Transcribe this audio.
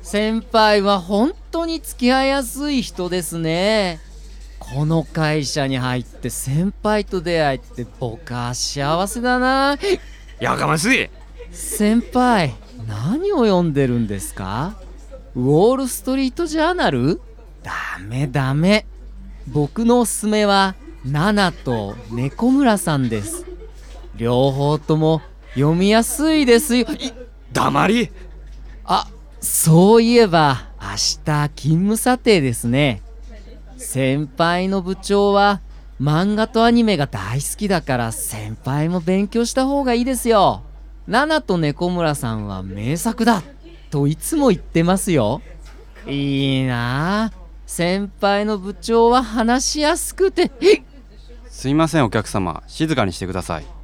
先輩は本当に付き合いやすい人ですね。この会社に入って先輩と出会えて僕は幸せだな。 やかましい。 先輩、何を読んでるんですか？ウォールストリートジャーナル？ダメダメ。僕のおすすめはナナと猫村さんです。両方とも読みやすいですよ。 黙り。 あ、そういえば明日勤務査定ですね。先輩の部長は漫画とアニメが大好きだから先輩も勉強した方がいいですよ。ナナと猫村さんは名作だといつも言ってますよ。いいなあ、先輩の部長は話しやすくて。 すいませんお客様、静かにしてください。